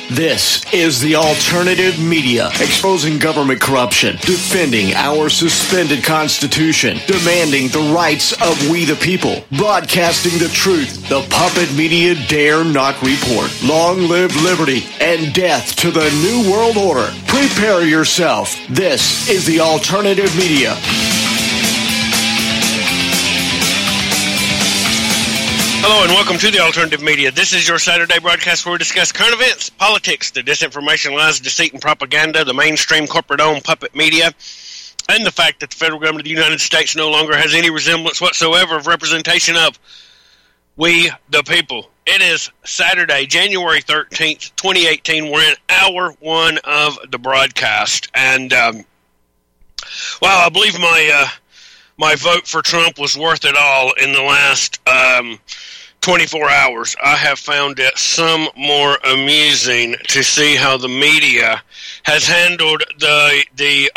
This is the alternative media, exposing government corruption, defending our suspended constitution, demanding the rights of we the people, broadcasting the truth. The puppet media dare not report. Long live liberty and death to the new world order. Prepare yourself. This is the alternative media. Hello and welcome to the Alternative Media. This is your Saturday broadcast where we discuss current events, politics, the disinformation, lies, deceit, and propaganda, the mainstream corporate-owned puppet media, and the fact that the federal government of the United States no longer has any resemblance whatsoever of representation of we, the people. It is Saturday, January 13th, 2018. We're in hour one of the broadcast. And, wow, I believe my vote for Trump was worth it all in the last 24 hours. I have found it some more amusing to see how the media has handled the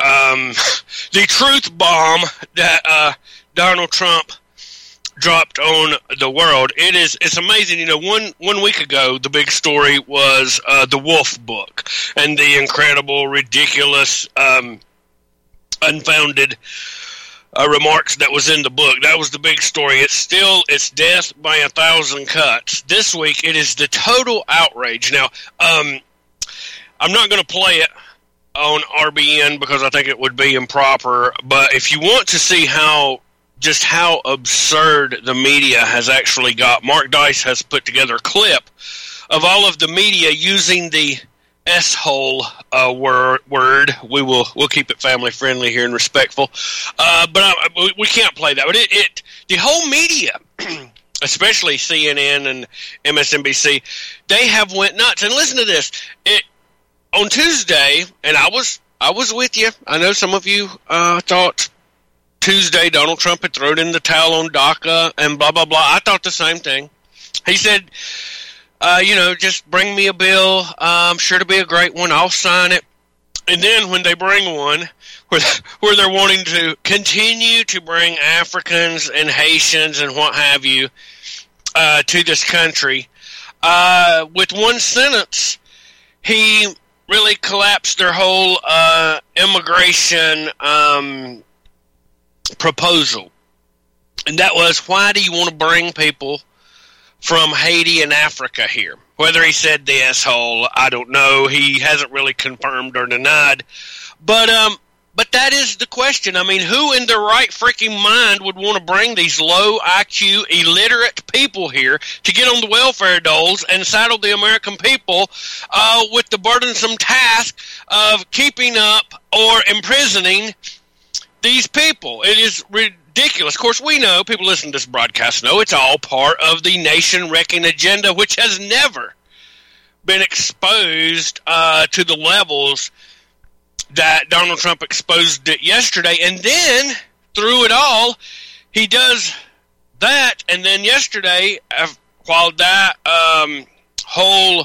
truth bomb that Donald Trump dropped on the world. It's amazing. You know, one week ago, the big story was the Wolf book and the incredible, ridiculous, unfounded remarks that was in the book. That was the big story. It's death by 1,000 cuts. This week, it is the total outrage. Now, I'm not going to play it on RBN because I think it would be improper, but if you want to see how absurd the media has actually got, Mark Dice has put together a clip of all of the media using the S-hole word. We'll keep it family friendly here and respectful, but we can't play that. But the whole media, especially CNN and MSNBC, they have went nuts. And listen to this. On Tuesday, and I was with you. I know some of you thought Tuesday Donald Trump had thrown in the towel on DACA and blah blah blah. I thought the same thing. He said, just bring me a bill. I'm sure to be a great one. I'll sign it. And then when they bring one where they're wanting to continue to bring Africans and Haitians and what have you to this country, with one sentence, he really collapsed their whole immigration proposal. And that was, why do you want to bring people from Haiti and Africa here? Whether he said the asshole, I don't know. He hasn't really confirmed or denied. But that is the question. I mean, who in their right freaking mind would want to bring these low IQ, illiterate people here to get on the welfare doles and saddle the American people with the burdensome task of keeping up or imprisoning these people? It is ridiculous. Of course, we know, people listening to this broadcast know, it's all part of the nation-wrecking agenda, which has never been exposed to the levels that Donald Trump exposed it yesterday. And then, through it all, he does that. And then yesterday, while that whole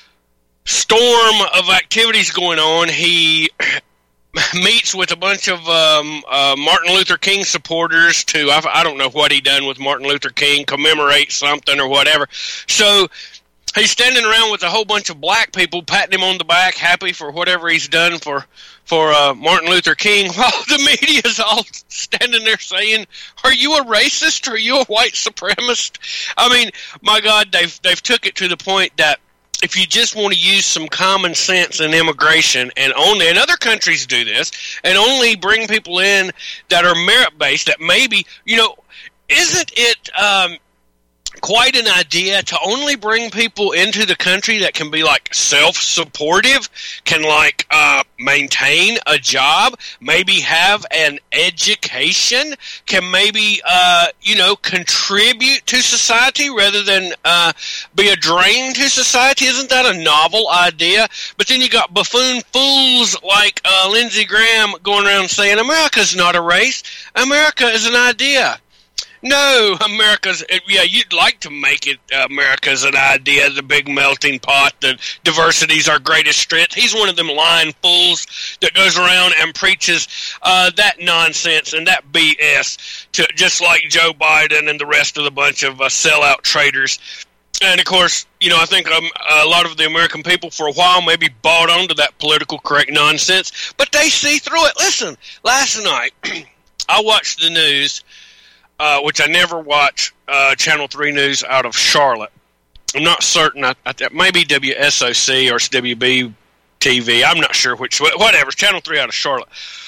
storm of activities going on, he meets with a bunch of Martin Luther King supporters to, I don't know what he done with Martin Luther King, commemorate something or whatever. So he's standing around with a whole bunch of black people patting him on the back, happy for whatever he's done for Martin Luther King, while the media's all standing there saying, are you a racist? Are you a white supremacist? I mean, my God, they've took it to the point that if you just want to use some common sense in immigration, and other countries do this, and only bring people in that are merit-based, that maybe, isn't it quite an idea to only bring people into the country that can be like self-supportive, can maintain a job, maybe have an education, can maybe contribute to society rather than be a drain to society? Isn't that a novel idea? But then you got buffoon fools like Lindsey Graham going around saying America's not a race, America is an idea. No, you'd like to make it America's an idea, the big melting pot, that diversity's our greatest strength. He's one of them lying fools that goes around and preaches that nonsense and that BS, just like Joe Biden and the rest of the bunch of sellout traitors And, of course, I think a lot of the American people for a while maybe bought onto that political correct nonsense, but they see through it. Listen, last night I watched the news, which I never watch, Channel 3 News out of Charlotte. I'm not certain. Maybe WSOC or WB-TV. I'm not sure which. Whatever. Channel 3 out of Charlotte.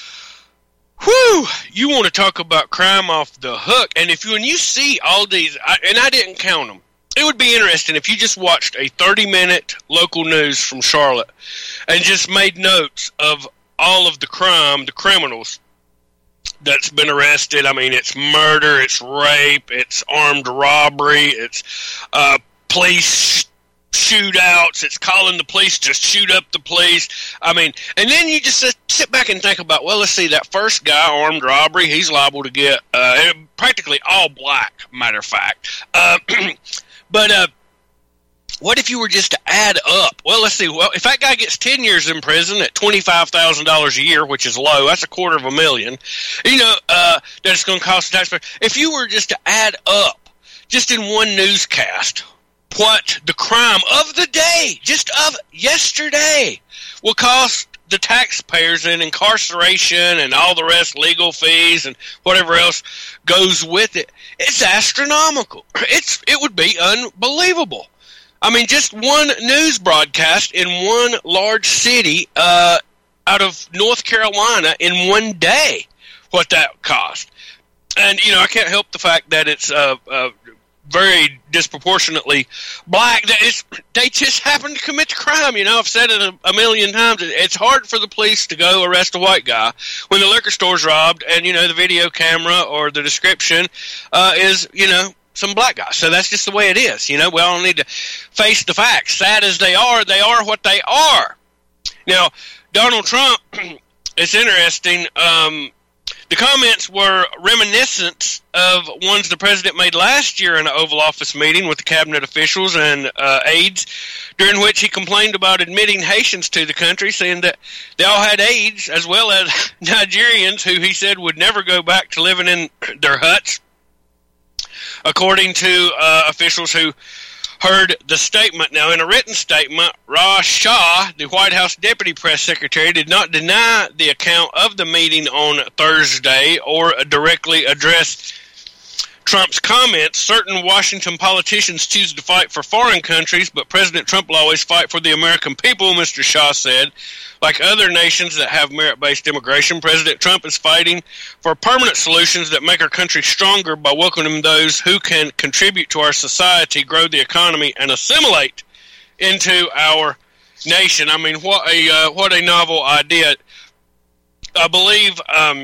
Whew! You want to talk about crime off the hook. And when you see all these, and I didn't count them, it would be interesting if you just watched a 30-minute local news from Charlotte and just made notes of all of the criminals that's been arrested. I mean, it's murder, it's rape, it's armed robbery, it's police shootouts, it's calling the police to shoot up the police. I mean, and then you just sit back and think about, well, let's see, that first guy, armed robbery, he's liable to get practically all black, matter of fact. But what if you were just to add up? Well, let's see. Well, if that guy gets 10 years in prison at $25,000 a year, which is low, that's $250,000, that's going to cost the taxpayer. If you were just to add up, just in one newscast, what the crime of the day, just of yesterday, will cost the taxpayers in incarceration and all the rest, legal fees and whatever else goes with it, it's astronomical. It would be unbelievable. I mean, just one news broadcast in one large city out of North Carolina in one day, what that cost. And, I can't help the fact that it's very disproportionately black. They just happen to commit the crime. I've said it a million times. It's hard for the police to go arrest a white guy when the liquor store's robbed and, the video camera or the description is, some black guy. So that's just the way it is. We all need to face the facts. Sad as they are what they are. Now, Donald Trump, it's interesting. The comments were reminiscent of ones the president made last year in an Oval Office meeting with the cabinet officials and aides, during which he complained about admitting Haitians to the country, saying that they all had AIDS, as well as Nigerians who he said would never go back to living in their huts. According to officials who heard the statement. Now, in a written statement, Raj Shah, the White House Deputy Press Secretary, did not deny the account of the meeting on Thursday or directly address Trump's comments. Certain Washington politicians choose to fight for foreign countries, but President Trump will always fight for the American people, Mr. Shah said. Like other nations that have merit-based immigration, President Trump is fighting for permanent solutions that make our country stronger by welcoming those who can contribute to our society, grow the economy, and assimilate into our nation. I mean, what a novel idea. I believe,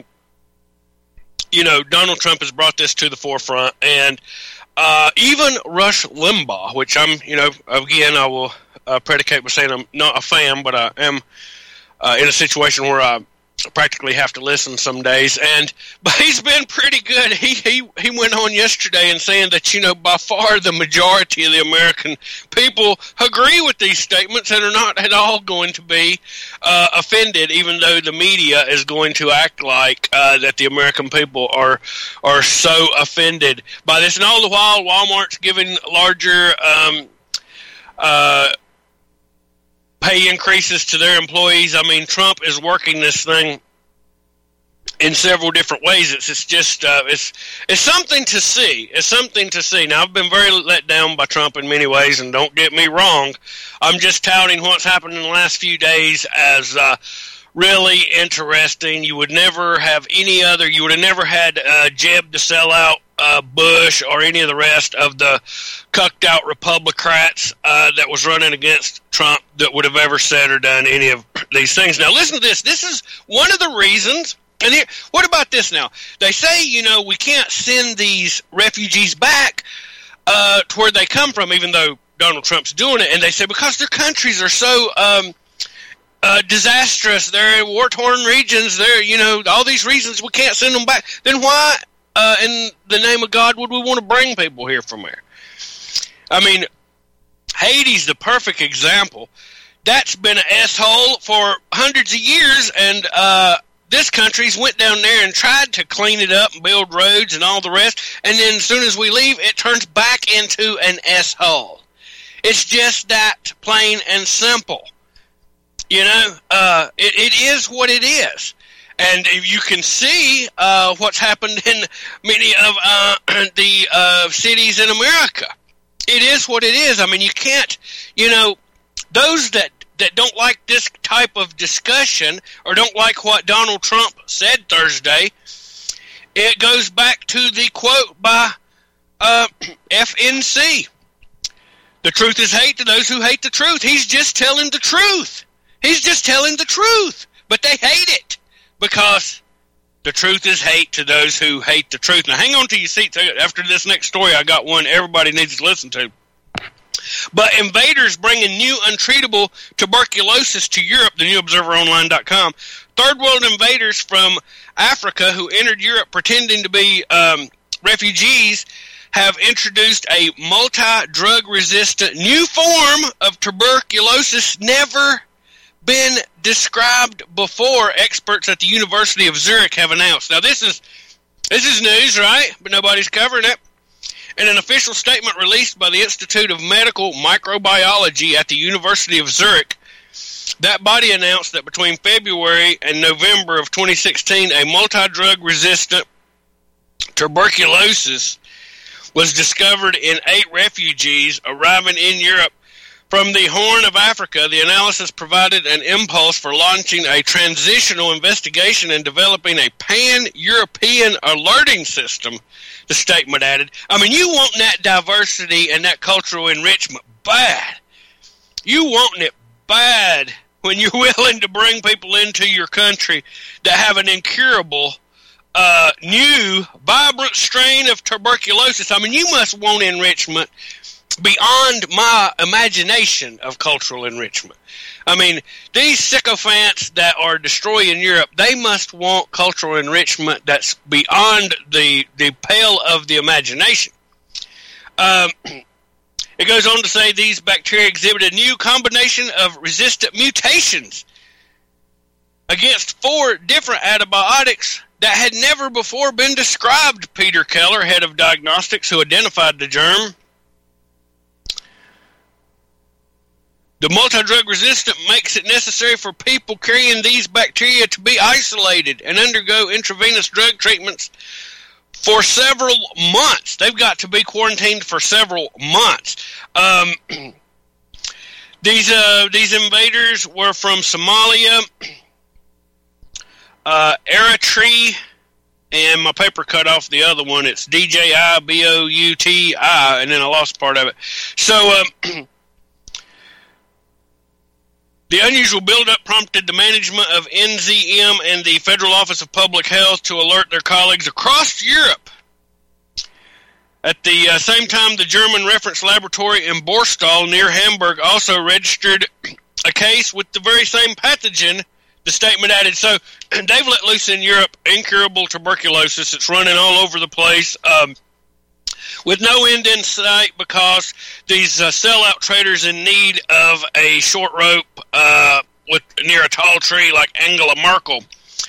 Donald Trump has brought this to the forefront, and even Rush Limbaugh, which again, I will predicate by saying I'm not a fan, but I am in a situation where I practically have to listen some days, but he's been pretty good. He went on yesterday and saying that, by far the majority of the American people agree with these statements and are not at all going to be offended, even though the media is going to act like that the American people are so offended by this. And all the while, Walmart's giving larger pay increases to their employees. I mean, Trump is working this thing in several different ways. It's just it's something to see. It's something to see. Now, I've been very let down by Trump in many ways, and don't get me wrong. I'm just touting what's happened in the last few days as really interesting. You would never have you would have never had Jeb to sell out Bush or any of the rest of the cucked out Republicrats that was running against Trump that would have ever said or done any of these things. Now, listen to this. This is one of the reasons. And here, what about this now? They say, we can't send these refugees back to where they come from, even though Donald Trump's doing it. And they say because their countries are so disastrous, they're in war-torn regions, they're, all these reasons we can't send them back. Then why, in the name of God, would we want to bring people here from there? I mean, Haiti's the perfect example. That's been an S-hole for hundreds of years, and this country's went down there and tried to clean it up and build roads and all the rest, and then as soon as we leave, it turns back into an S-hole. It's just that plain and simple. You know, it is what it is. And you can see what's happened in many of the cities in America. It is what it is. I mean, you can't, you know, those that don't like this type of discussion or don't like what Donald Trump said Thursday, it goes back to the quote by FNC. The truth is hate to those who hate the truth. He's just telling the truth. He's just telling the truth. But they hate it because the truth is hate to those who hate the truth. Now, hang on to your seats. After this next story, I got one everybody needs to listen to. But invaders bringing new untreatable tuberculosis to Europe, thenewobserveronline.com. Third world invaders from Africa who entered Europe pretending to be refugees have introduced a multi-drug resistant new form of tuberculosis never been described before, experts at the University of Zurich have announced. Now, this is news, right? But nobody's covering it. In an official statement released by the Institute of Medical Microbiology at the University of Zurich, that body announced that between February and November of 2016, a multi-drug resistant tuberculosis was discovered in 8 refugees arriving in Europe from the Horn of Africa. The analysis provided an impulse for launching a transitional investigation and developing a pan-European alerting system, the statement added. I mean, you want that diversity and that cultural enrichment bad. You want it bad when you're willing to bring people into your country that have an incurable, new, vibrant strain of tuberculosis. I mean, you must want enrichment beyond my imagination of cultural enrichment. I mean, these sycophants that are destroying Europe, they must want cultural enrichment that's beyond the pale of the imagination. It goes on to say these bacteria exhibit a new combination of resistant mutations against 4 different antibiotics that had never before been described, Peter Keller, head of diagnostics, who identified the germ. The multi-drug resistant makes it necessary for people carrying these bacteria to be isolated and undergo intravenous drug treatments for several months. They've got to be quarantined for several months. These invaders were from Somalia, Eritrea, and my paper cut off the other one. It's DJIBOUTI, and then I lost part of it. So, the unusual buildup prompted the management of NZM and the Federal Office of Public Health to alert their colleagues across Europe. At the same time, the German reference laboratory in Borstal near Hamburg also registered a case with the very same pathogen, the statement added. So they've let loose in Europe incurable tuberculosis. It's running all over the place. With no end in sight, because these sellout traders in need of a short rope near a tall tree like Angela Merkel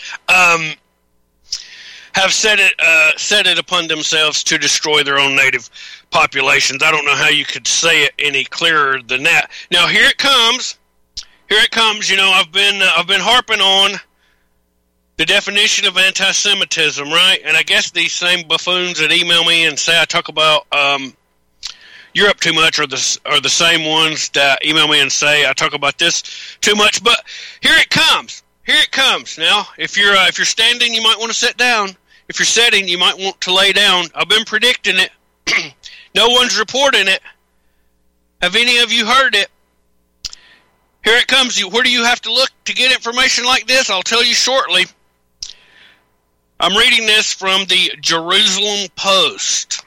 have set it upon themselves to destroy their own native populations. I don't know how you could say it any clearer than that. Now here it comes. You know, I've been harping on the definition of anti-Semitism, right? And I guess these same buffoons that email me and say I talk about Europe too much are the same ones that email me and say I talk about this too much. But here it comes. Now, if you're standing, you might want to sit down. If you're sitting, you might want to lay down. I've been predicting it. No one's reporting it. Have any of you heard it? Here it comes. Where do you have to look to get information like this? I'll tell you shortly. I'm reading this from the Jerusalem Post.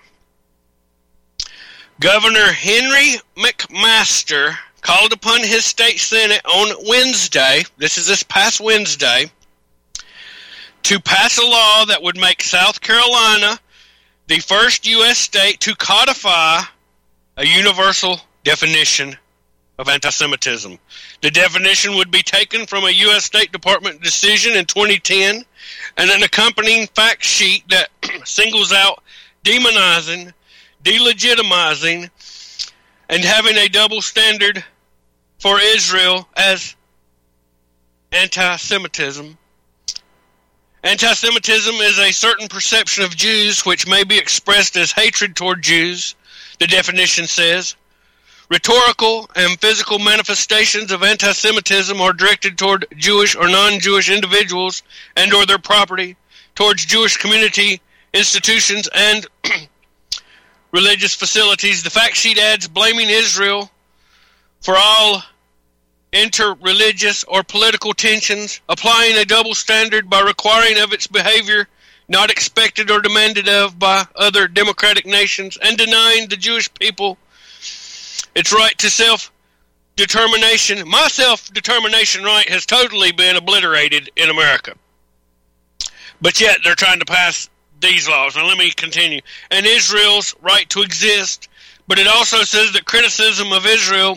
Governor Henry McMaster called upon his state senate on Wednesday, this past Wednesday, to pass a law that would make South Carolina the first U.S. state to codify a universal definition of anti-Semitism. The definition would be taken from a U.S. State Department decision in 2010 and an accompanying fact sheet that singles out demonizing, delegitimizing, and having a double standard for Israel as anti-Semitism. Anti-Semitism is a certain perception of Jews which may be expressed as hatred toward Jews, the definition says. Rhetorical and physical manifestations of anti-Semitism are directed toward Jewish or non-Jewish individuals and or their property, towards Jewish community, institutions, and religious facilities. The fact sheet adds blaming Israel for all interreligious or political tensions, applying a double standard by requiring of its behavior not expected or demanded of by other democratic nations, and denying the Jewish people its right to self-determination. My self-determination right has totally been obliterated in America. But yet they're trying to pass these laws. Now let me continue. And Israel's right to exist. But it also says that criticism of Israel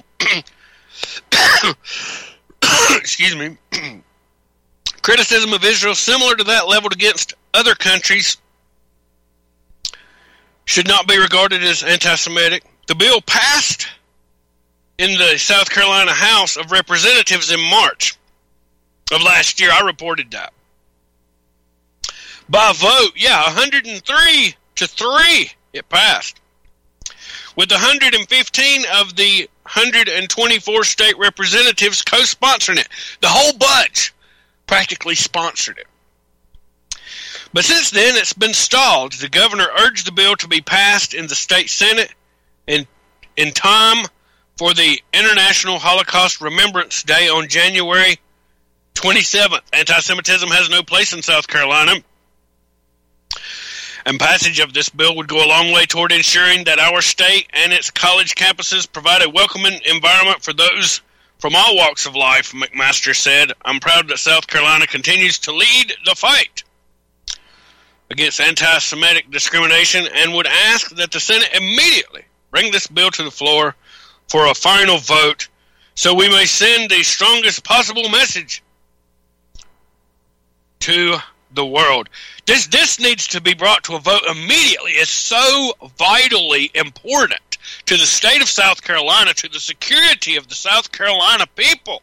excuse me, criticism of Israel similar to that leveled against other countries should not be regarded as anti-Semitic. The bill passed in the South Carolina House of Representatives in March of last year. I reported that. By vote, 103-3, it passed. With 115 of the 124 state representatives co-sponsoring it. The whole bunch practically sponsored it. But since then, it's been stalled. The governor urged the bill to be passed in the state Senate in time for the International Holocaust Remembrance Day on January 27th. Anti-Semitism has no place in South Carolina, and passage of this bill would go a long way toward ensuring that our state and its college campuses provide a welcoming environment for those from all walks of life, McMaster said. I'm proud that South Carolina continues to lead the fight against anti-Semitic discrimination and would ask that the Senate immediately bring this bill to the floor for a final vote so we may send the strongest possible message to the world. This needs to be brought to a vote immediately. It's so vitally important to the state of South Carolina, to the security of the South Carolina people.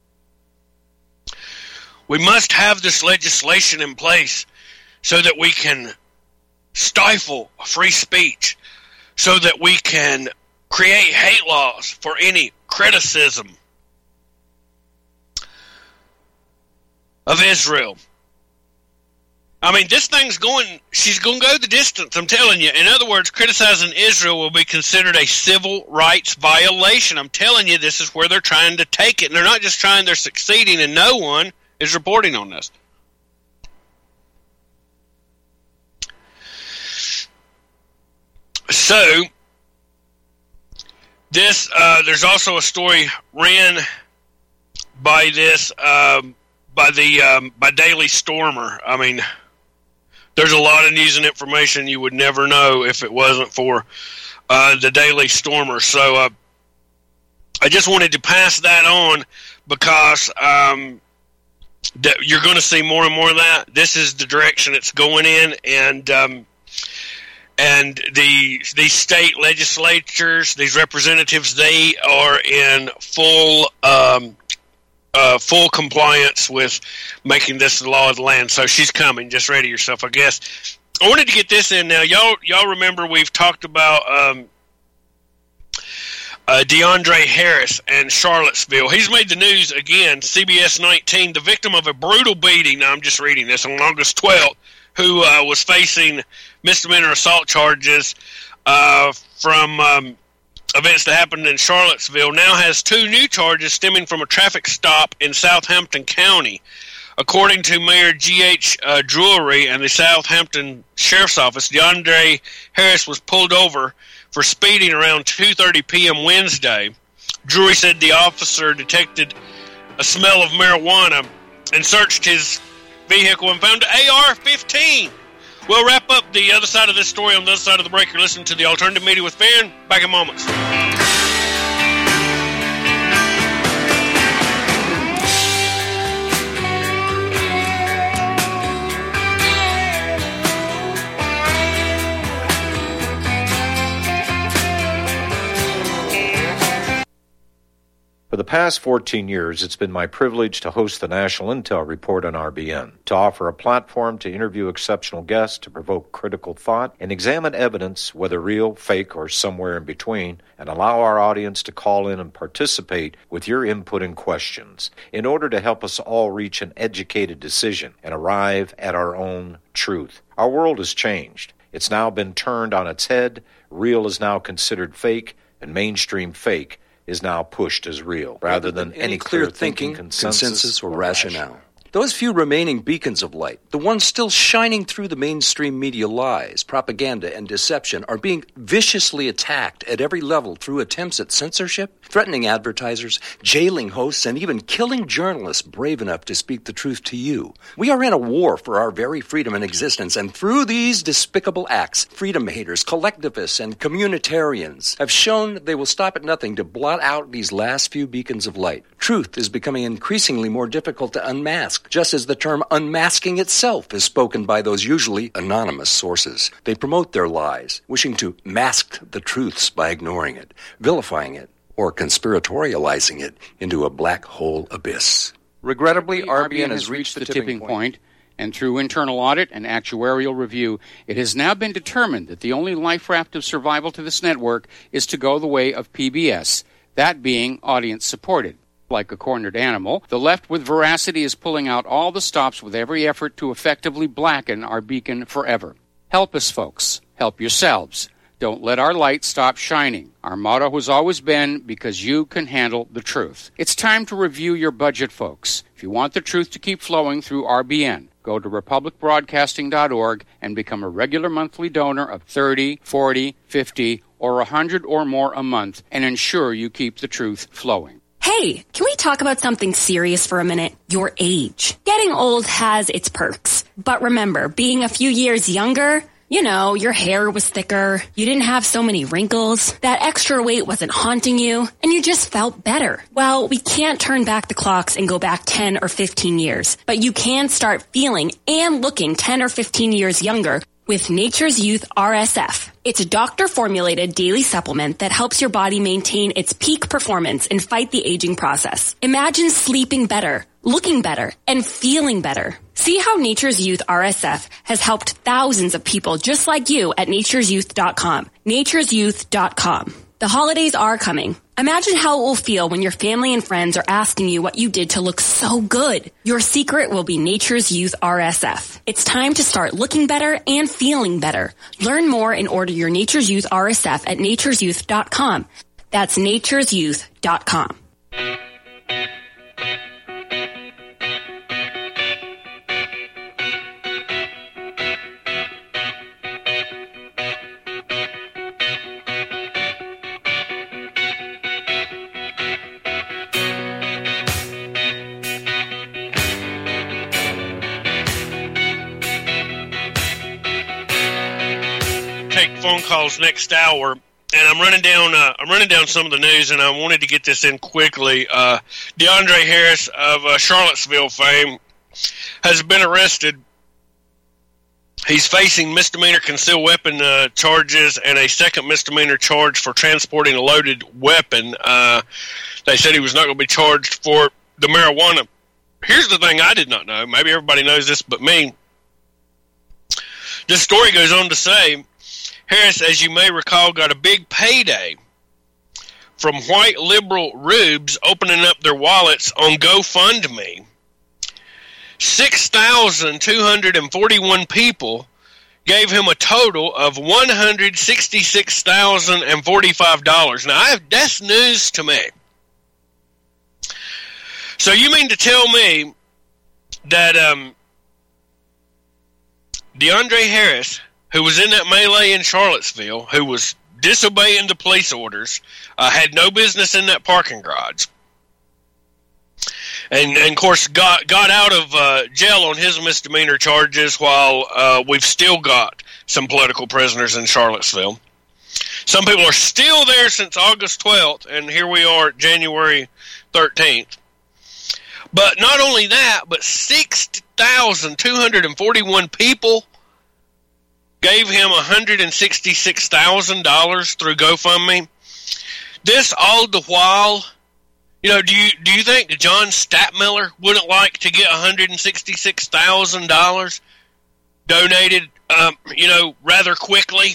We must have this legislation in place so that we can stifle free speech, so that we can create hate laws for any criticism of Israel. I mean, this thing's she's going to go the distance, I'm telling you. In other words, criticizing Israel will be considered a civil rights violation. I'm telling you, this is where they're trying to take it. And they're not just trying, they're succeeding, and no one is reporting on this. So, this, there's also a story ran by this, by Daily Stormer. I mean, there's a lot of news and information you would never know if it wasn't for the Daily Stormer. So I just wanted to pass that on because you're going to see more and more of that. This is the direction it's going in, and these state legislatures, these representatives, they are in full compliance with making this the law of the land. So she's coming. Just ready yourself, I guess. I wanted to get this in now. Y'all remember we've talked about DeAndre Harris and Charlottesville. He's made the news again. CBS 19, the victim of a brutal beating. Now I'm just reading this on August 12th, who was facing misdemeanor assault charges from events that happened in Charlottesville, now has 2 new charges stemming from a traffic stop in Southampton County. According to Mayor G.H. Drury and the Southampton Sheriff's Office, DeAndre Harris was pulled over for speeding around 2:30 p.m. Wednesday. Drury said the officer detected a smell of marijuana and searched his vehicle and found an AR-15. We'll wrap up the other side of this story on the other side of the break. You're listening to the Alternative Media with Farron. Back in moments. For the past 14 years, it's been my privilege to host the National Intel Report on RBN, to offer a platform to interview exceptional guests, to provoke critical thought, and examine evidence, whether real, fake, or somewhere in between, and allow our audience to call in and participate with your input and questions in order to help us all reach an educated decision and arrive at our own truth. Our world has changed. It's now been turned on its head. Real is now considered fake, and mainstream fake is now pushed as real, rather than any clear thinking, consensus, or rationale. Those few remaining beacons of light, the ones still shining through the mainstream media lies, propaganda, and deception, are being viciously attacked at every level through attempts at censorship, threatening advertisers, jailing hosts, and even killing journalists brave enough to speak the truth to you. We are in a war for our very freedom and existence, and through these despicable acts, freedom haters, collectivists, and communitarians have shown they will stop at nothing to blot out these last few beacons of light. Truth is becoming increasingly more difficult to unmask, just as the term unmasking itself is spoken by those usually anonymous sources. They promote their lies, wishing to mask the truths by ignoring it, vilifying it, or conspiratorializing it into a black hole abyss. Regrettably, RBN has reached the tipping point, and through internal audit and actuarial review, it has now been determined that the only life raft of survival to this network is to go the way of PBS, that being audience-supported. Like a cornered animal, the left with veracity is pulling out all the stops with every effort to effectively blacken our beacon forever. Help us, folks. Help yourselves. Don't let our light stop shining. Our motto has always been, because you can handle the truth. It's time to review your budget, folks. If you want the truth to keep flowing through RBN, go to republicbroadcasting.org and become a regular monthly donor of $30, $40, $50, or $100 or more a month and ensure you keep the truth flowing. Hey, can we talk about something serious for a minute? Your age. Getting old has its perks. But remember, being a few years younger, you know, your hair was thicker, you didn't have so many wrinkles, that extra weight wasn't haunting you, and you just felt better. Well, we can't turn back the clocks and go back 10 or 15 years, but you can start feeling and looking 10 or 15 years younger with Nature's Youth RSF. It's a doctor-formulated daily supplement that helps your body maintain its peak performance and fight the aging process. Imagine sleeping better, looking better, and feeling better. See how Nature's Youth RSF has helped thousands of people just like you at nature'syouth.com. nature'syouth.com. The holidays are coming. Imagine how it will feel when your family and friends are asking you what you did to look so good. Your secret will be Nature's Youth RSF. It's time to start looking better and feeling better. Learn more and order your Nature's Youth RSF at nature'syouth.com. That's nature'syouth.com. Phone calls next hour, and I'm running down some of the news, and I wanted to get this in quickly. DeAndre Harris of Charlottesville fame has been arrested. He's facing misdemeanor concealed weapon charges and a second misdemeanor charge for transporting a loaded weapon. They said he was not going to be charged for the marijuana. Here's the thing I did not know. Maybe everybody knows this but me. This story goes on to say, Harris, as you may recall, got a big payday from white liberal rubes opening up their wallets on GoFundMe. 6,241 people gave him a total of $166,045. Now, that's news to me. So you mean to tell me that DeAndre Harris, who was in that melee in Charlottesville, who was disobeying the police orders, had no business in that parking garage, and of course got out of jail on his misdemeanor charges while we've still got some political prisoners in Charlottesville. Some people are still there since August 12th, and here we are January 13th. But not only that, but 6,241 people gave him $166,000 through GoFundMe. This all the while You know, do you think John Statmiller wouldn't like to get $166,000 donated, rather quickly?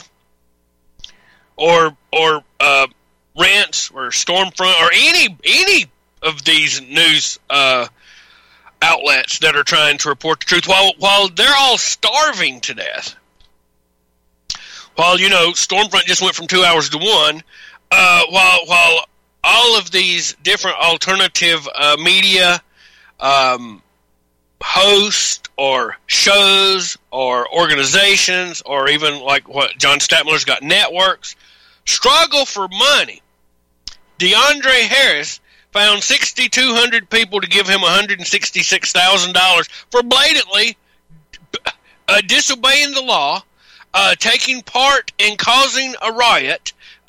Or Rents or Stormfront or any of these news outlets that are trying to report the truth while they're all starving to death. While, Stormfront just went from 2 hours to 1, while all of these different alternative media hosts or shows or organizations, or even like what John Statmiller's got, networks, struggle for money. DeAndre Harris found 6,200 people to give him $166,000 for blatantly disobeying the law, taking part in causing a riot.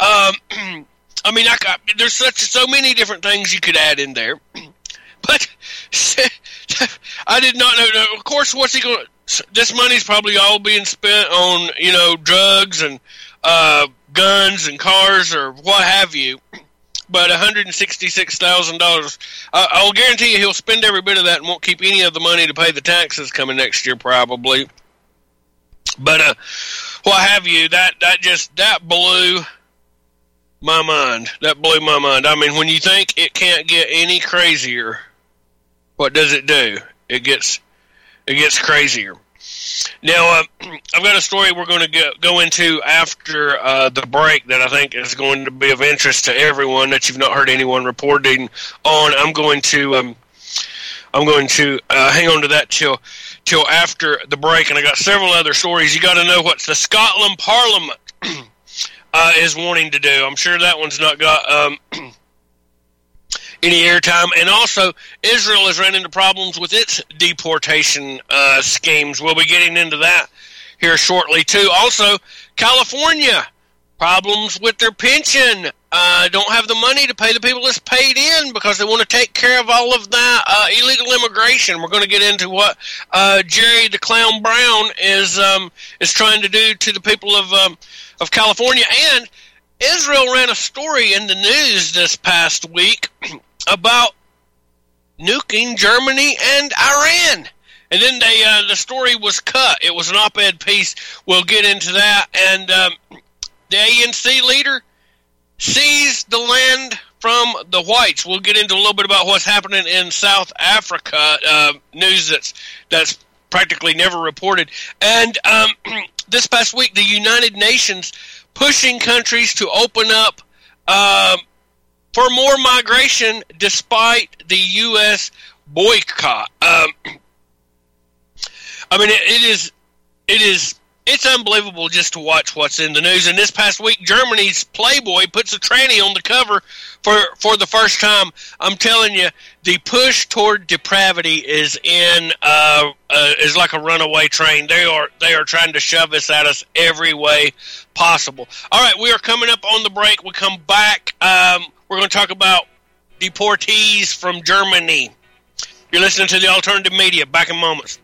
There's so many different things you could add in there, but I did not know. Of course, what's he going? This money's probably all being spent on drugs and guns and cars or what have you. But $166,000, I'll guarantee you he'll spend every bit of that and won't keep any of the money to pay the taxes coming next year, probably. But what have you? That blew my mind. That blew my mind. I mean, when you think it can't get any crazier, what does it do? It gets crazier. Now, I've got a story we're going to go into after the break that I think is going to be of interest to everyone that you've not heard anyone reporting on. I'm going to hang on to that till after the break, and I got several other stories. You got to know what the Scotland Parliament is wanting to do. I'm sure that one's not got any airtime. And also, Israel has run into problems with its deportation schemes. We'll be getting into that here shortly, too. Also, California, problems with their pension. Don't have the money to pay the people that's paid in because they want to take care of all of that illegal immigration. We're going to get into what Jerry the Clown Brown is trying to do to the people of California. And Israel ran a story in the news this past week about nuking Germany and Iran. And then the story was cut. It was an op-ed piece. We'll get into that. And the ANC leader seized the land from the whites. We'll get into a little bit about what's happening in South Africa, news that's practically never reported. And this past week, the United Nations pushing countries to open up for more migration despite the U.S. boycott. It's unbelievable just to watch what's in the news. And this past week, Germany's Playboy puts a tranny on the cover for the first time. I'm telling you, the push toward depravity is is like a runaway train. They are trying to shove this at us every way possible. All right, we are coming up on the break. We come back. We're going to talk about deportees from Germany. You're listening to the Alternative Media. Back in moments.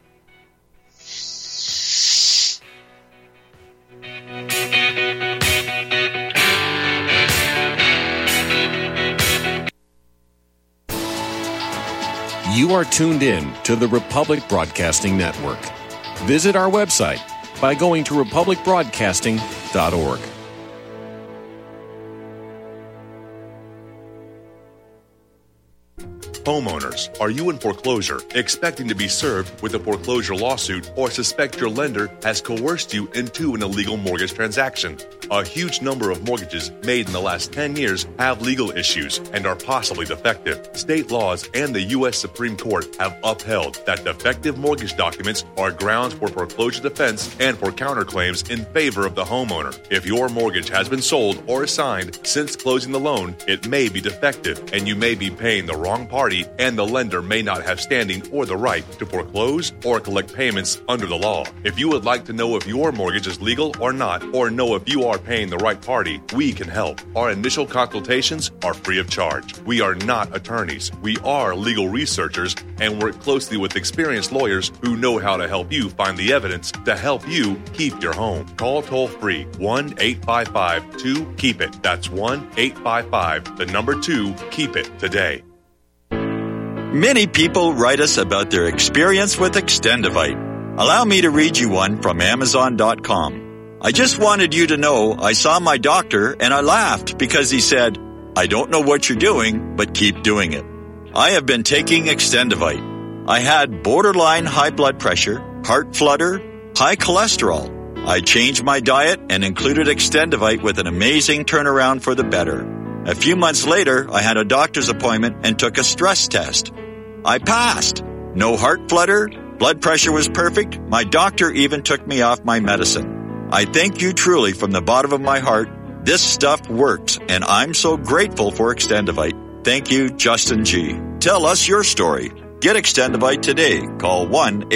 You are tuned in to the Republic Broadcasting Network. Visit our website by going to republicbroadcasting.org. Homeowners, are you in foreclosure, expecting to be served with a foreclosure lawsuit, or suspect your lender has coerced you into an illegal mortgage transaction? A huge number of mortgages made in the last 10 years have legal issues and are possibly defective. State laws and the U.S. Supreme Court have upheld that defective mortgage documents are grounds for foreclosure defense and for counterclaims in favor of the homeowner. If your mortgage has been sold or assigned since closing the loan, it may be defective and you may be paying the wrong party, and the lender may not have standing or the right to foreclose or collect payments under the law. If you would like to know if your mortgage is legal or not, or know if you are paying the right party, we can help. Our initial consultations are free of charge. We are not attorneys. We are legal researchers and work closely with experienced lawyers who know how to help you find the evidence to help you keep your home. Call toll-free 1-855-2-KEEP-IT. That's 1-855-2-KEEP-IT today. Many people write us about their experience with Extendivite. Allow me to read you one from Amazon.com. I just wanted you to know I saw my doctor and I laughed because he said, "I don't know what you're doing, but keep doing it." I have been taking Extendivite. I had borderline high blood pressure, heart flutter, high cholesterol. I changed my diet and included Extendivite with an amazing turnaround for the better. A few months later, I had a doctor's appointment and took a stress test. I passed. No heart flutter, blood pressure was perfect. My doctor even took me off my medicine. I thank you truly from the bottom of my heart. This stuff works, and I'm so grateful for Extendivite. Thank you, Justin G. Tell us your story. Get Extendivite today. Call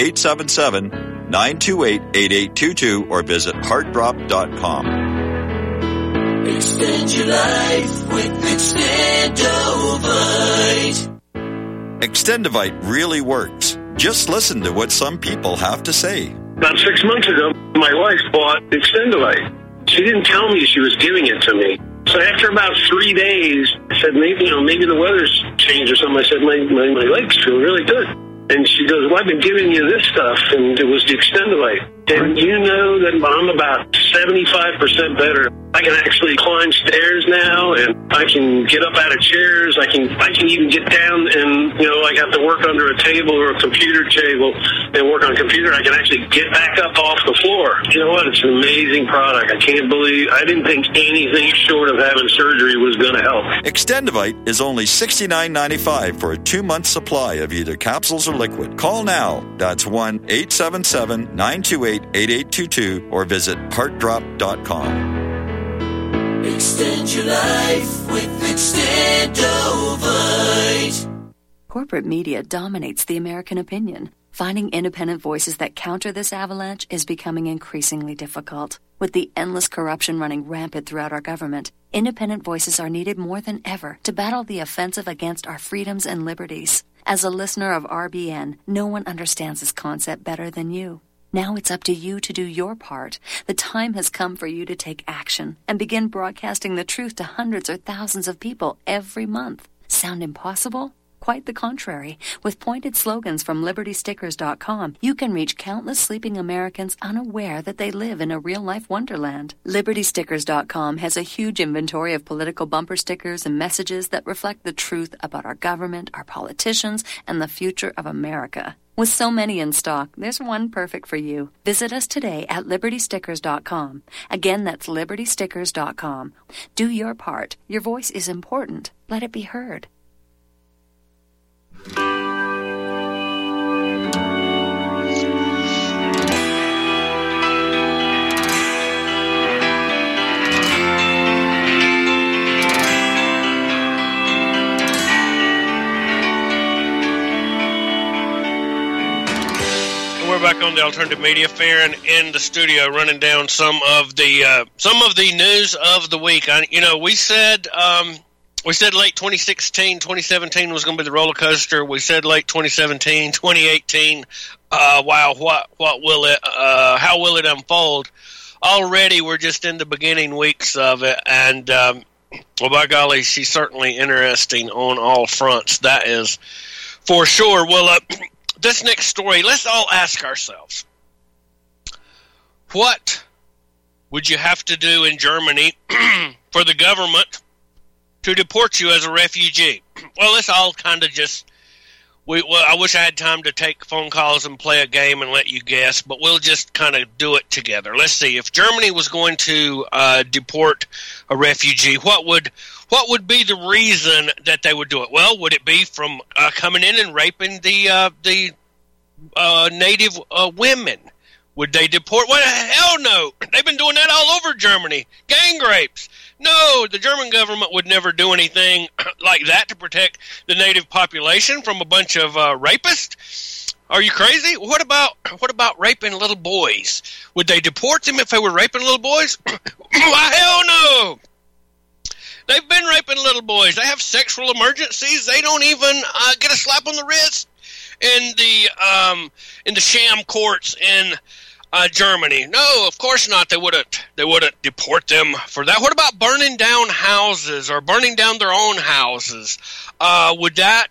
1-877-928-8822 or visit heartdrop.com. Extend your life with Extendivite. Extendivite really works. Just listen to what some people have to say. About 6 months ago, my wife bought Extendivite. She didn't tell me she was giving it to me. So after about 3 days, I said, maybe the weather's changed or something. I said, my legs feel really good. And she goes, well, I've been giving you this stuff, and it was the Extendivite. And you know that I'm about 75% better. I can actually climb stairs now, and I can get up out of chairs. I can even get down and, like have to work under a table or a computer table and work on a computer. I can actually get back up off the floor. You know what? It's an amazing product. I didn't think anything short of having surgery was going to help. Extendivite is only $69.95 for a 2-month supply of either capsules or liquid. Call now. That's 1-877-928-8822 or visit heartdrop.com. Extend your life with Extendivite. Corporate media dominates the American opinion. Finding independent voices that counter this avalanche is becoming increasingly difficult. With the endless corruption running rampant throughout our government, independent voices are needed more than ever to battle the offensive against our freedoms and liberties. As a listener of RBN, no one understands this concept better than you. Now it's up to you to do your part. The time has come for you to take action and begin broadcasting the truth to hundreds or thousands of people every month. Sound impossible? Quite the contrary. With pointed slogans from LibertyStickers.com, you can reach countless sleeping Americans unaware that they live in a real-life wonderland. LibertyStickers.com has a huge inventory of political bumper stickers and messages that reflect the truth about our government, our politicians, and the future of America. With so many in stock, there's one perfect for you. Visit us today at LibertyStickers.com. Again, that's LibertyStickers.com. Do your part. Your voice is important. Let it be heard. We're back on the Alternative Media Fair and in the studio running down some of the news of the week. We said late 2016, 2017 was going to be the roller coaster. We said late 2017, 2018. Wow, what will it? How will it unfold? Already, we're just in the beginning weeks of it, and well, by golly, she's certainly interesting on all fronts. That is for sure. Well, this next story, let's all ask ourselves, what would you have to do in Germany for the government to deport you as a refugee? Well, let's all kind of I wish I had time to take phone calls and play a game and let you guess, but we'll just kind of do it together. Let's see. If Germany was going to deport a refugee, what would be the reason that they would do it? Well, would it be from coming in and raping the native women? Would they deport? Well, hell no. They've been doing that all over Germany. Gang rapes. No, the German government would never do anything like that to protect the native population from a bunch of rapists. Are you crazy? What about raping little boys? Would they deport them if they were raping little boys? Why, hell no. They've been raping little boys. They have sexual emergencies. They don't even get a slap on the wrist in the sham courts in Germany. No, of course not. They wouldn't deport them for that. What about burning down houses or burning down their own houses? Would that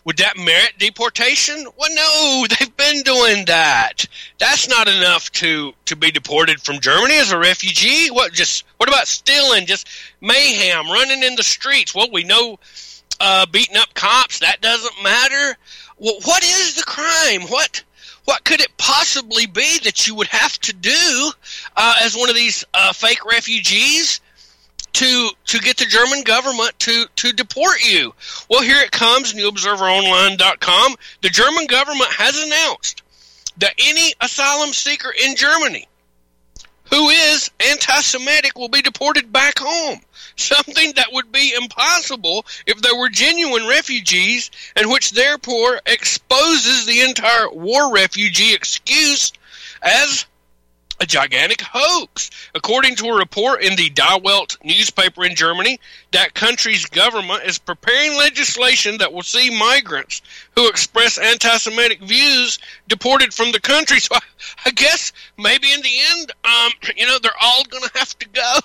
Would that merit deportation? Well, no, they've been doing that. That's not enough to be deported from Germany as a refugee. What about stealing, just mayhem, running in the streets? Well, we know beating up cops, that doesn't matter. Well, what is the crime? What could it possibly be that you would have to do as one of these fake refugees to get the German government to deport you? Well, here it comes, NewObserverOnline.com. The German government has announced that any asylum seeker in Germany who is anti-Semitic will be deported back home. Something that would be impossible if there were genuine refugees, and which therefore exposes the entire war refugee excuse as a gigantic hoax. According to a report in the Die Welt newspaper in Germany, that country's government is preparing legislation that will see migrants who express anti-Semitic views deported from the country. So I guess maybe in the end, they're all going to have to go.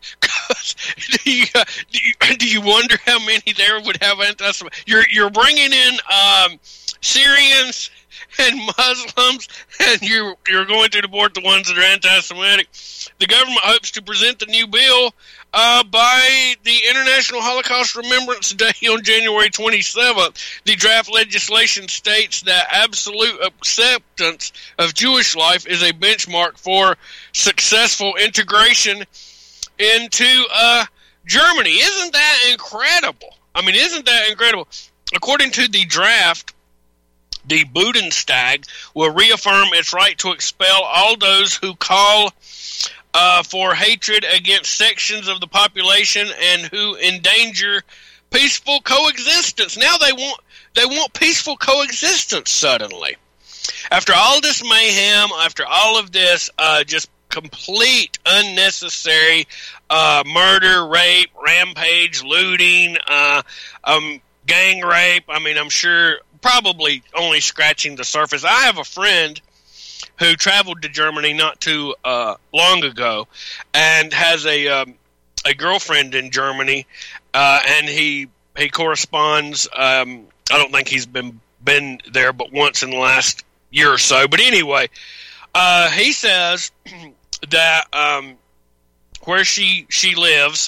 Do you wonder how many there would have anti-Semitic? You're bringing in Syrians and Muslims, and you're going to deport the ones that are anti-Semitic. The government hopes to present the new bill by the International Holocaust Remembrance Day on January 27th. The draft legislation states that absolute acceptance of Jewish life is a benchmark for successful integration into Germany. Isn't that incredible? Isn't that incredible? According to the draft, the Bundestag will reaffirm its right to expel all those who call for hatred against sections of the population and who endanger peaceful coexistence. Now they want peaceful coexistence suddenly. After all this mayhem, after all of this just complete unnecessary murder, rape, rampage, looting, gang rape, I'm sure probably only scratching the surface. I have a friend who traveled to Germany not too long ago and has a girlfriend in Germany, and he corresponds. I don't think he's been there but once in the last year or so. But anyway, he says that where she lives,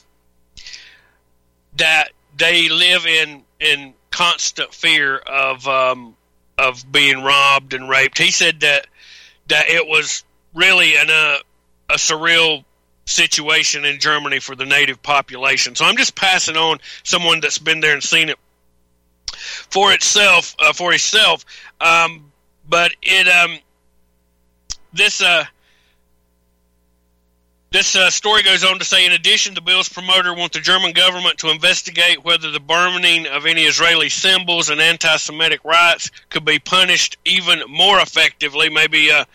that they live in constant fear of being robbed and raped. He said that it was really a surreal situation in Germany for the native population. So I'm just passing on someone that's been there and seen it for himself. But this story goes on to say, in addition, the bill's promoter wants the German government to investigate whether the burning of any Israeli symbols and anti-Semitic rights could be punished even more effectively, maybe up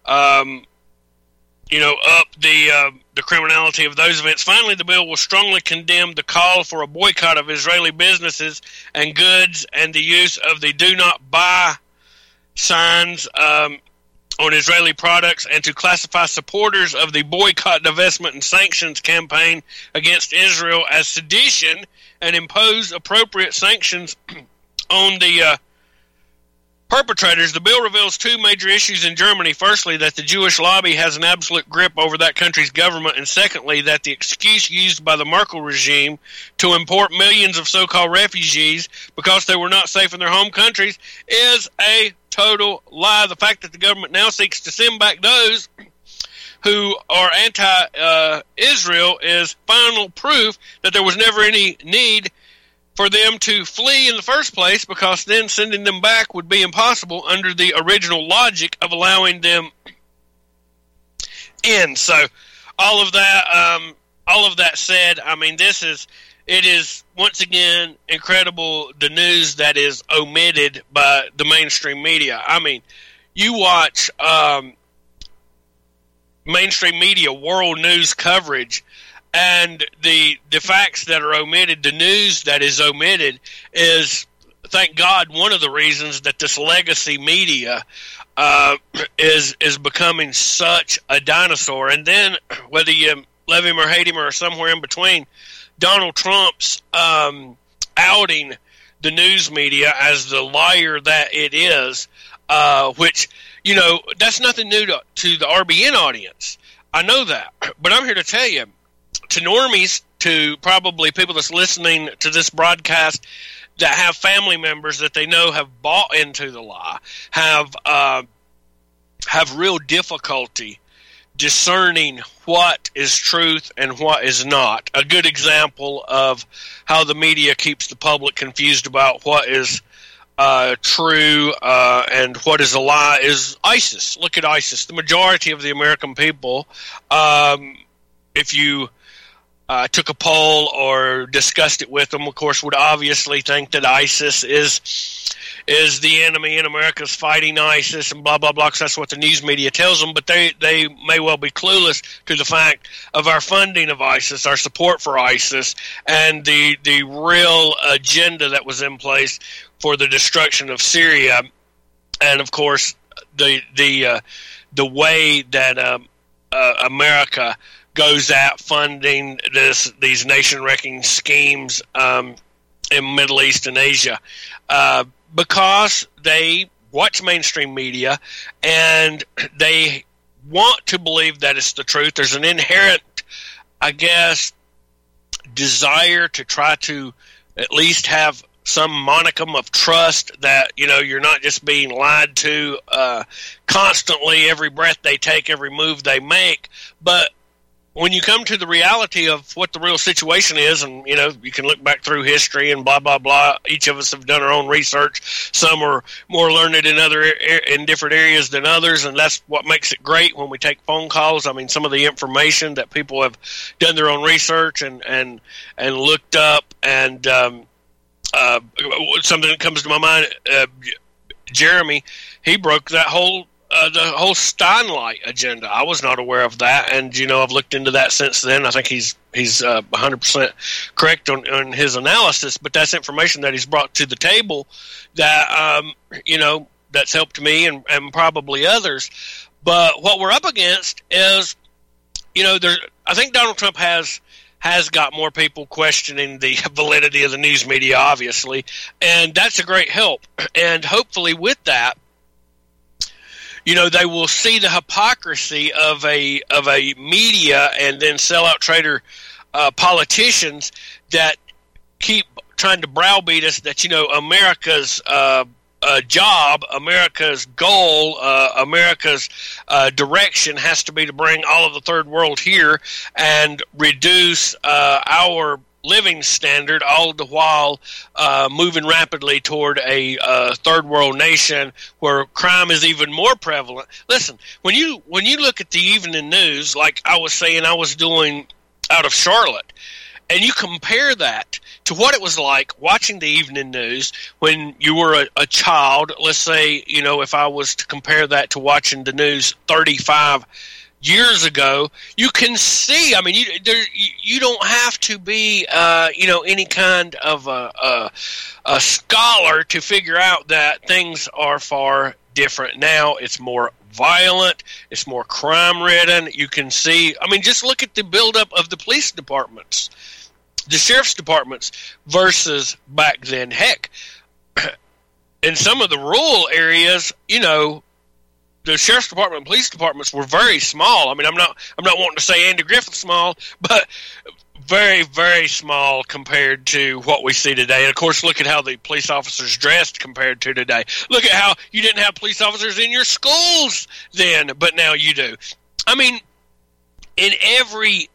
the criminality of those events. Finally, the bill will strongly condemn the call for a boycott of Israeli businesses and goods and the use of the do not buy signs on Israeli products, and to classify supporters of the boycott, divestment, and sanctions campaign against Israel as sedition and impose appropriate sanctions on the perpetrators. The bill reveals two major issues in Germany. Firstly, that the Jewish lobby has an absolute grip over that country's government, and secondly, that the excuse used by the Merkel regime to import millions of so-called refugees because they were not safe in their home countries is a total lie. The fact that the government now seeks to send back those who are anti-Israel is final proof that there was never any need for them to flee in the first place, because then sending them back would be impossible under the original logic of allowing them in. So all of that said, it is once again incredible, the news that is omitted by the mainstream media. You watch mainstream media, world news coverage, and the facts that are omitted, the news that is omitted is, thank God, one of the reasons that this legacy media is becoming such a dinosaur. And then, whether you love him or hate him or somewhere in between, Donald Trump's outing the news media as the liar that it is, which, that's nothing new to the RBN audience. I know that. But I'm here to tell you, to normies, to probably people that's listening to this broadcast that have family members that they know have bought into the lie, have real difficulty discerning what is truth and what is not. A good example of how the media keeps the public confused about what is true and what is a lie is ISIS. Look at ISIS. The majority of the American people, if you took a poll or discussed it with them, of course, would obviously think that ISIS is the enemy and America's fighting ISIS and blah, blah, blah, because that's what the news media tells them. But they may well be clueless to the fact of our funding of ISIS, our support for ISIS, and the real agenda that was in place for the destruction of Syria. And, of course, the way that America goes at funding these nation-wrecking schemes in Middle East and Asia, because they watch mainstream media and they want to believe that it's the truth. There's an inherent, I guess, desire to try to at least have some monicum of trust that, you're not just being lied to constantly, every breath they take, every move they make. But when you come to the reality of what the real situation is, and, you can look back through history and blah, blah, blah. Each of us have done our own research. Some are more learned in different areas than others, and that's what makes it great when we take phone calls. I mean, some of the information that people have done their own research and looked up, and something that comes to my mind, Jeremy, he broke that whole the whole Steinlight agenda. I was not aware of that, and I've looked into that since then. I think he's 100% correct on his analysis, but that's information that he's brought to the table that that's helped me and probably others. But what we're up against is, I think Donald Trump has got more people questioning the validity of the news media, obviously, and that's a great help. And hopefully with that, they will see the hypocrisy of a media and then sellout trader politicians that keep trying to browbeat us that, America's job, America's goal, America's direction has to be to bring all of the third world here and reduce our living standard, all the while moving rapidly toward a third world nation where crime is even more prevalent. Listen, when you look at the evening news, like I was saying I was doing out of Charlotte, and you compare that to what it was like watching the evening news when you were a child, let's say, if I was to compare that to watching the news 35 years ago, you can see, I mean, you don't have to be, any kind of a scholar to figure out that things are far different now. It's more violent. It's more crime-ridden. You can see, I mean, just look at the buildup of the police departments, the sheriff's departments versus back then. Heck, in some of the rural areas, the sheriff's department and police departments were very small. I mean, I'm not wanting to say Andy Griffith small, but very, very small compared to what we see today. And of course, look at how the police officers dressed compared to today. Look at how you didn't have police officers in your schools then, but now you do. I mean, in every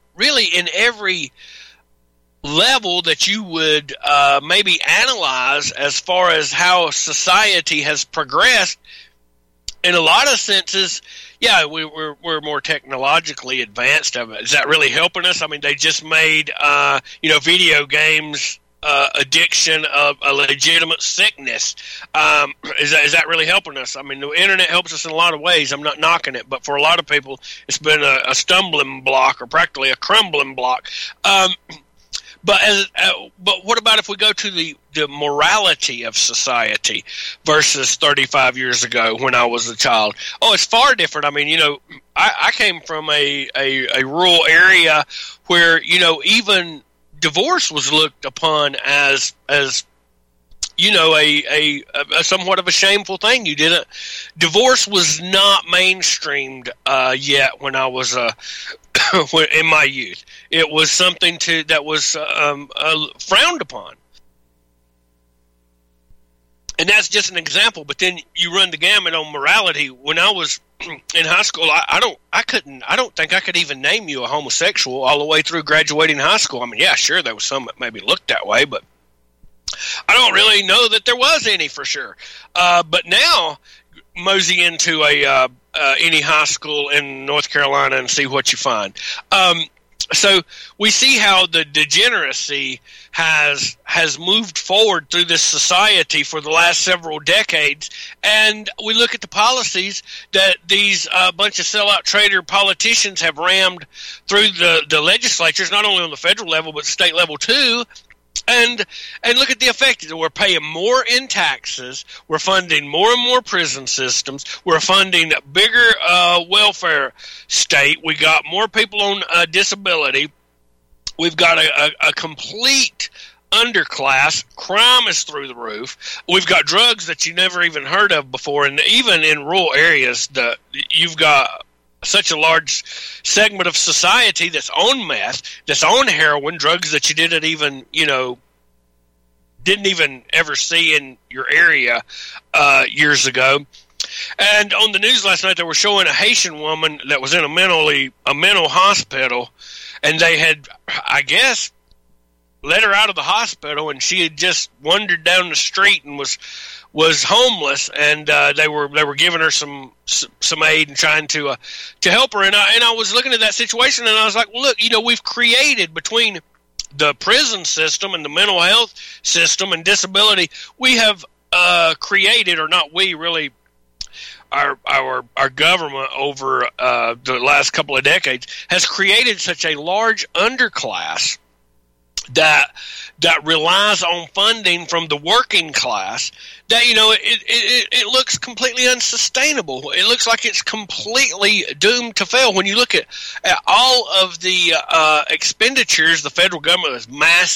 level that you would maybe analyze as far as how society has progressed, in a lot of senses, yeah, we're more technologically advanced. Is that really helping us? I mean, they just made video games addiction a legitimate sickness. Is that really helping us? I mean, the internet helps us in a lot of ways. I'm not knocking it, but for a lot of people, it's been a stumbling block or practically a crumbling block. But what about if we go to the morality of society versus 35 years ago when I was a child? Oh, it's far different. I mean, I came from a rural area where, even divorce was looked upon as a somewhat of a shameful thing. You didn't. Divorce was not mainstreamed yet when I was in my youth. It was something that was frowned upon. And that's just an example. But then you run the gamut on morality. When I was in high school, I don't think I could even name you a homosexual all the way through graduating high school. I mean, yeah, sure, there was some that maybe looked that way, but I don't really know that there was any for sure. But now, mosey into any high school in North Carolina and see what you find. So we see how the degeneracy has moved forward through this society for the last several decades, and we look at the policies that these bunch of sellout trader politicians have rammed through the legislatures, not only on the federal level but state level too. And look at the effect. We're paying more in taxes. We're funding more and more prison systems. We're funding bigger welfare state. We got more people on disability. We've got a complete underclass. Crime is through the roof. We've got drugs that you never even heard of before. And even in rural areas, you've got such a large segment of society that's on meth, that's on heroin, drugs that you didn't even ever see in your area years ago. And on the news last night, they were showing a Haitian woman that was in a mental hospital, and they had, I guess, let her out of the hospital, and she had just wandered down the street and was homeless, and they were giving her some aid and trying to help her. And I was looking at that situation, and I was like, well, look, we've created between the prison system and the mental health system and disability, we have created, or not we really, our government over the last couple of decades has created such a large underclass that relies on funding from the working class that it looks completely unsustainable. It looks like it's completely doomed to fail. When you look at all of the expenditures, the federal government has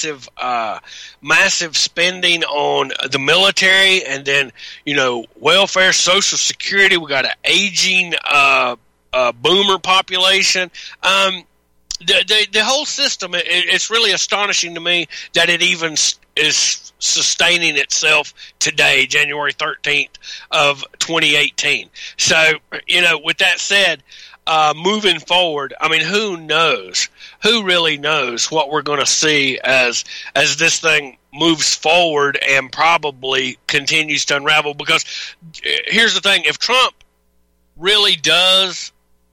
massive spending on the military, and then welfare, Social Security. We got an aging boomer population. The whole system, it's really astonishing to me that it even is sustaining itself today, January 13th of 2018. So, with that said, moving forward, I mean, who knows? Who really knows what we're going to see as this thing moves forward and probably continues to unravel? Because here's the thing, if Trump really does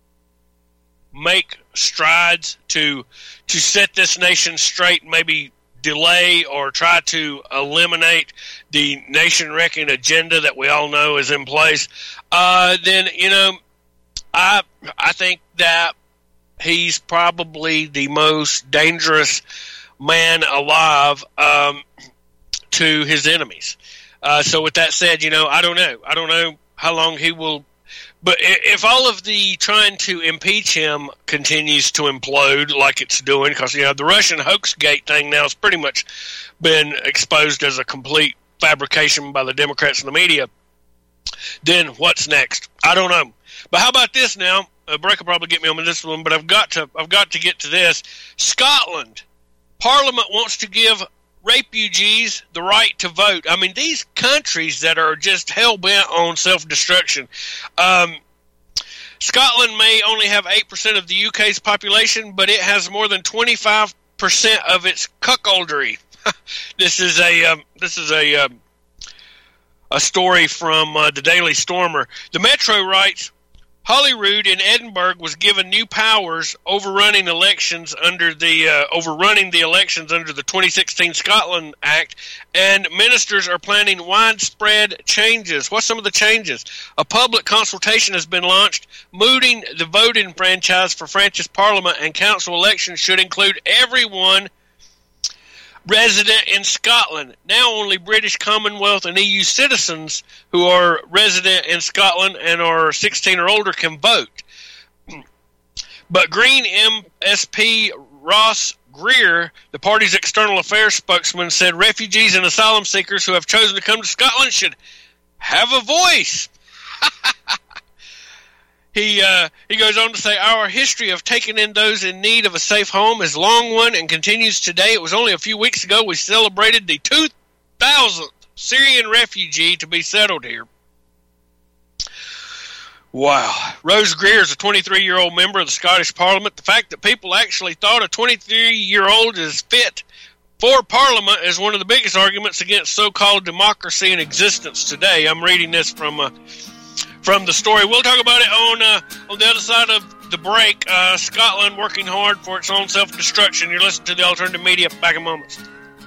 make strides to set this nation straight, maybe delay or try to eliminate the nation-wrecking agenda that we all know is in place, then I think that he's probably the most dangerous man alive to his enemies. So with that said, I don't know how long he will. But if all of the trying to impeach him continues to implode like it's doing, because the Russian Hoaxgate thing now has pretty much been exposed as a complete fabrication by the Democrats and the media, then what's next? I don't know. But how about this now? Breck will probably get me on this one, but I've got to get to this. Scotland, Parliament wants to give refugees the right to vote. I mean, these countries that are just hell-bent on self-destruction. Scotland may only have 8% of the UK's population, but it has more than 25% of its cuckoldry. This is a story from the Daily Stormer. The Metro writes, Holyrood in Edinburgh was given new powers overrunning the elections under the 2016 Scotland Act, and ministers are planning widespread changes. What's some of the changes? A public consultation has been launched, mooting the voting franchise for France's Parliament and Council elections should include everyone resident in Scotland. Now only British Commonwealth and EU citizens who are resident in Scotland and are 16 or older can vote. But Green MSP Ross Greer, the party's external affairs spokesman, said refugees and asylum seekers who have chosen to come to Scotland should have a voice. He goes on to say, our history of taking in those in need of a safe home is a long one and continues today. It was only a few weeks ago we celebrated the 2,000th Syrian refugee to be settled here. Wow. Rose Greer is a 23-year-old member of the Scottish Parliament. The fact that people actually thought a 23-year-old is fit for Parliament is one of the biggest arguments against so-called democracy in existence today. I'm reading this from the story. We'll talk about it on the other side of the break. Scotland working hard for its own self-destruction. You're listening to the Alternative Media. Back in moments.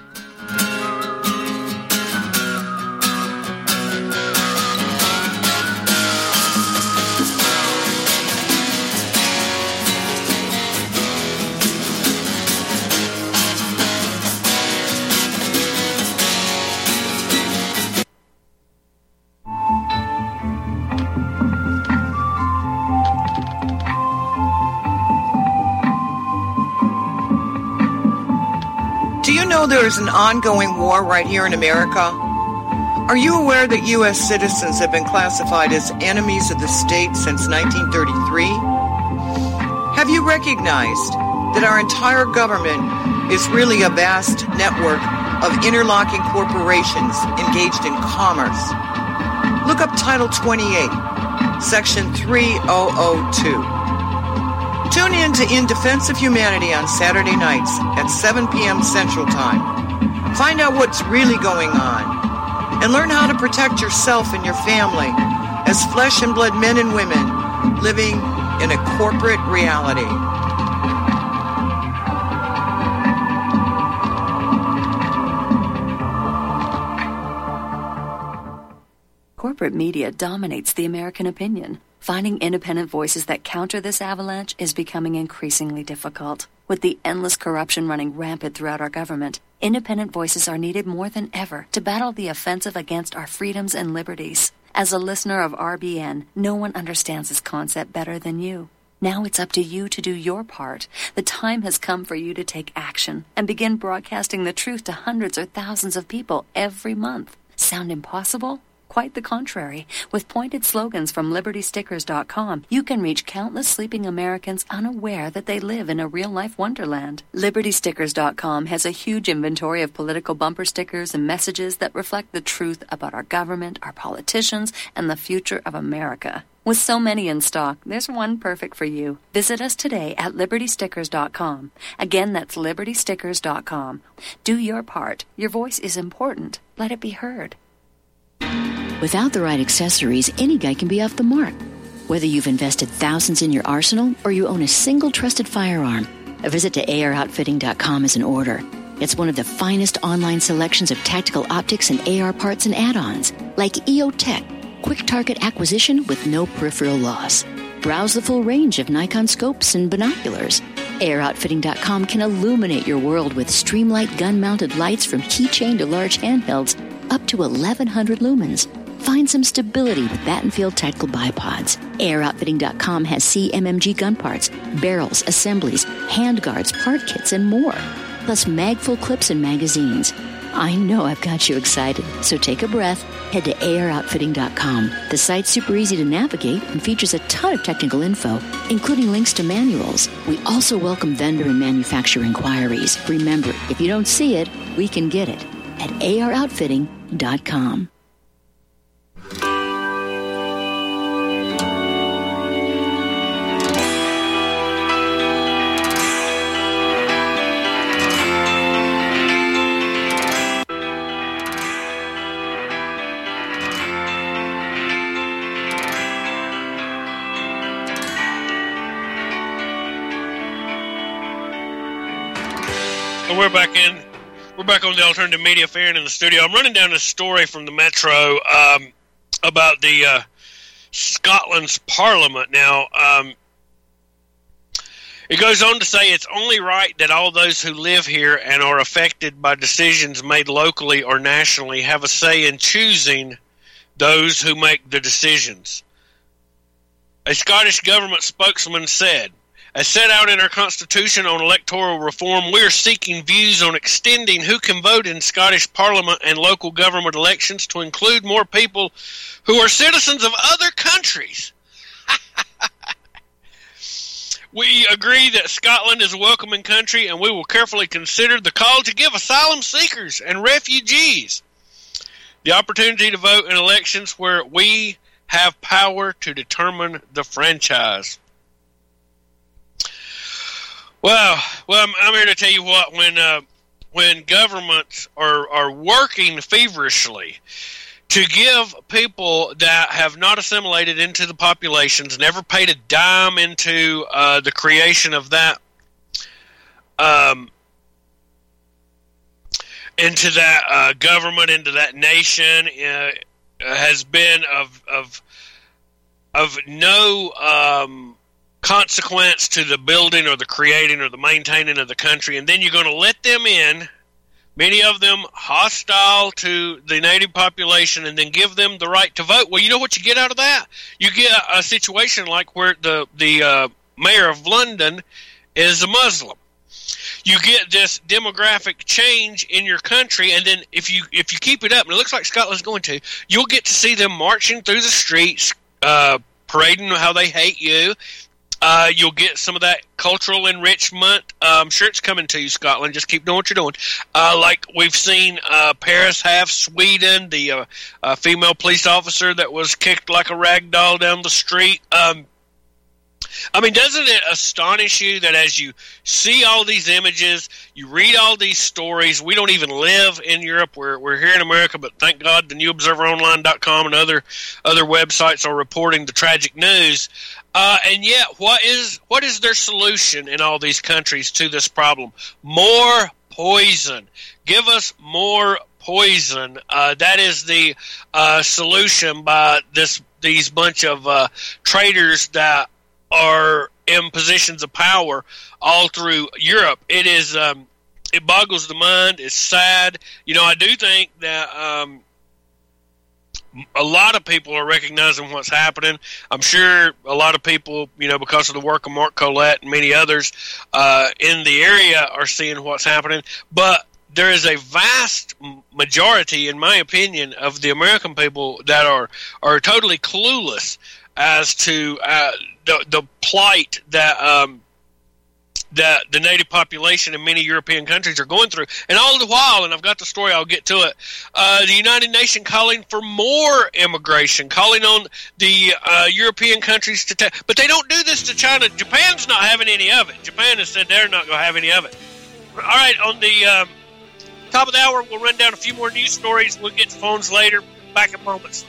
Do you know there is an ongoing war right here in America? Are you aware that U.S. citizens have been classified as enemies of the state since 1933? Have you recognized that our entire government is really a vast network of interlocking corporations engaged in commerce? Look up Title 28, Section 3002. Tune in to In Defense of Humanity on Saturday nights at 7 p.m. Central Time. Find out what's really going on and learn how to protect yourself and your family as flesh and blood men and women living in a corporate reality. Corporate media dominates the American opinion. Finding independent voices that counter this avalanche is becoming increasingly difficult. With the endless corruption running rampant throughout our government, independent voices are needed more than ever to battle the offensive against our freedoms and liberties. As a listener of RBN, no one understands this concept better than you. Now it's up to you to do your part. The time has come for you to take action and begin broadcasting the truth to hundreds or thousands of people every month. Sound impossible? Quite the contrary. With pointed slogans from LibertyStickers.com, you can reach countless sleeping Americans unaware that they live in a real-life wonderland. LibertyStickers.com has a huge inventory of political bumper stickers and messages that reflect the truth about our government, our politicians, and the future of America. With so many in stock, there's one perfect for you. Visit us today at LibertyStickers.com. Again, that's LibertyStickers.com. Do your part. Your voice is important. Let it be heard. Without the right accessories, any guy can be off the mark. Whether you've invested thousands in your arsenal or you own a single trusted firearm, a visit to AROutfitting.com is in order. It's one of the finest online selections of tactical optics and AR parts and add-ons, like EOTech, quick target acquisition with no peripheral loss. Browse the full range of Nikon scopes and binoculars. AROutfitting.com can illuminate your world with Streamlight gun-mounted lights from keychain to large handhelds, up to 1,100 lumens. Find some stability with Battenfield Tactical Bipods. AirOutfitting.com has CMMG gun parts, barrels, assemblies, handguards, part kits, and more. Plus mag-full clips and magazines. I know I've got you excited, so take a breath. Head to AirOutfitting.com. The site's super easy to navigate and features a ton of technical info, including links to manuals. We also welcome vendor and manufacturer inquiries. Remember, if you don't see it, we can get it at AROutfitting.com. We're back on the Alternative Media Fair in the studio. I'm running down a story from the Metro about the Scotland's Parliament. Now, it goes on to say it's only right that all those who live here and are affected by decisions made locally or nationally have a say in choosing those who make the decisions. A Scottish government spokesman said, As set out in our Constitution on electoral reform, we are seeking views on extending who can vote in Scottish Parliament and local government elections to include more people who are citizens of other countries. We agree that Scotland is a welcoming country, and we will carefully consider the call to give asylum seekers and refugees the opportunity to vote in elections where we have power to determine the franchise. Well, I'm here to tell you what. When governments are working feverishly to give people that have not assimilated into the populations, never paid a dime into the creation of that, into that government, into that nation, has been of no consequence to the building or the creating or the maintaining of the country, and then you're going to let them in, many of them hostile to the native population, and then give them the right to vote. Well, you know what you get out of that? You get a situation like where the mayor of London is a Muslim. You get this demographic change in your country, and then if you keep it up, and it looks like Scotland's going to, you'll get to see them marching through the streets, parading how they hate you. You'll get some of that cultural enrichment. I'm sure it's coming to you, Scotland. Just keep doing what you're doing. Like we've seen Paris have, Sweden, the female police officer that was kicked like a rag doll down the street. I mean, doesn't it astonish you that as you see all these images, you read all these stories, we don't even live in Europe, we're here in America, but thank God the NewObserverOnline.com and other websites are reporting the tragic news. And yet, what is their solution in all these countries to this problem? More poison. Give us more poison. That is the solution by these bunch of traitors that are in positions of power all through Europe. It is it boggles the mind. It's sad. You know, I do think that a lot of people are recognizing what's happening. I'm sure a lot of people, you know, because of the work of Mark Collette and many others in the area are seeing what's happening. But there is a vast majority, in my opinion, of the American people that are totally clueless as to the plight that the native population in many European countries are going through. And all the while, and I've got the story, I'll get to it, the United Nations calling for more immigration, calling on the European countries to but they don't do this to China. Japan's not having any of it. Japan has said they're not going to have any of it. All right, on the top of the hour, we'll run down a few more news stories. We'll get to phones later. Back in moments.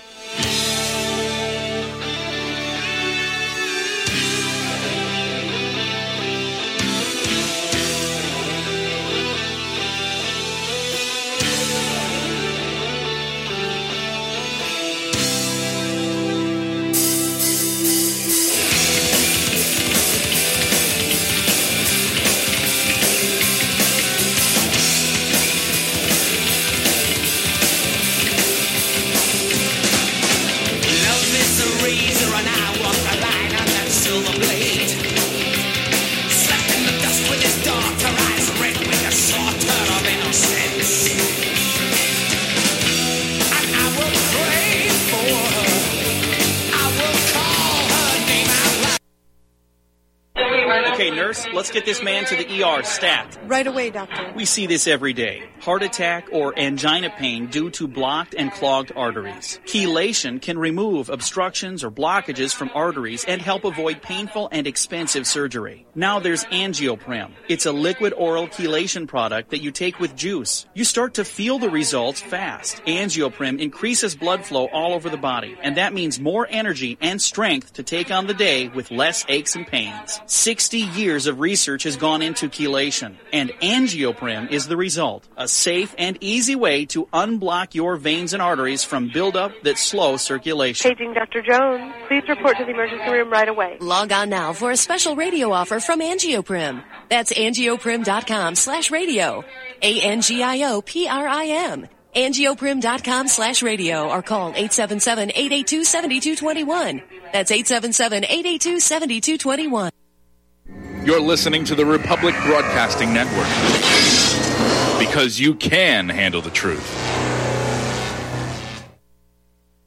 Okay, nurse, let's get this man to the ER stat. Right away, doctor. We see this every day. Heart attack or angina pain due to blocked and clogged arteries. Chelation can remove obstructions or blockages from arteries and help avoid painful and expensive surgery. Now there's Angioprim. It's a liquid oral chelation product that you take with juice. You start to feel the results fast. Angioprim increases blood flow all over the body, and that means more energy and strength to take on the day with less aches and pains. 60 years of research has gone into chelation, and Angioprim is the result. A safe and easy way to unblock your veins and arteries from buildup that slow circulation. Paging Dr. Jones. Please report to the emergency room right away. Log on now for a special radio offer from Angioprim. That's angioprim.com/radio. ANGIOPRIM. Angioprim.com/radio or call 877-882-7221. That's 877-882-7221. You're listening to the Republic Broadcasting Network. Because you can handle the truth.